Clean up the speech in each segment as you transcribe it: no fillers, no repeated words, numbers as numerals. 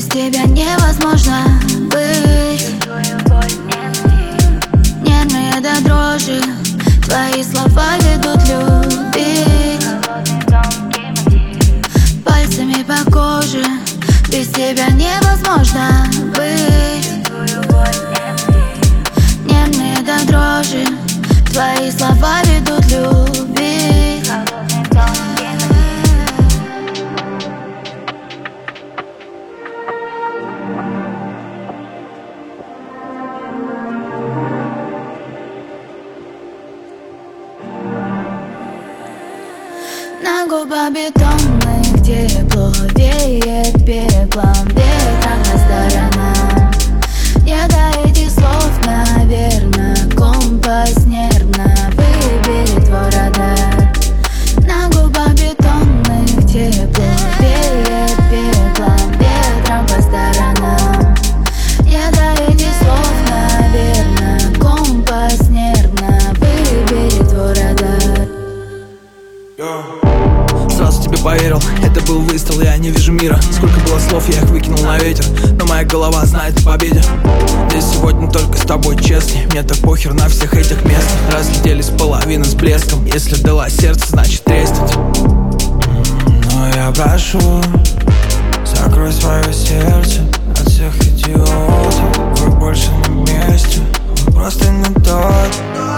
тебя невозможно быть. Нервные до дрожи, твои слова ведут любить. Пальцами по коже, без тебя невозможно быть. Нервные до дрожи, твои слова ведут любить. На губах бетонных тепло веет пеплом, ветром по сторонам. Я до этих слов, наверно, компас нервно выберет твой радар. На губах бетонных тепло веет пеплом, ветром по сторонам. Я до этих слов, наверно, компас нервно выберет твой радар. Сразу тебе поверил, это был выстрел, я не вижу мира. Сколько было слов, я их выкинул на ветер, но моя голова знает о победе. Здесь сегодня только с тобой честный, мне так похер на всех этих местах. Разлетелись половины с блеском, если дала сердце, значит треснуть. Но я прошу, закрой свое сердце от всех идиотов. Вы больше не вместе, вы просто не тот.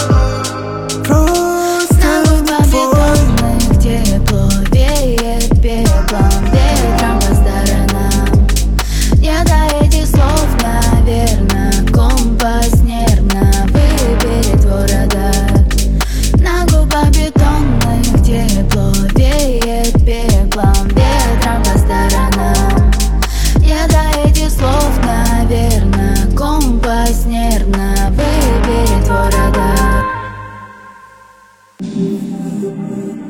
Тепло веет пеплом, ветром по сторонам. Я до этих слов, наверно, компас нервно выберет твой радар. На губах бетонных тепло веет пеплом, ветром по сторонам. Я до этих слов, наверно, компас нервно выберет твой радар.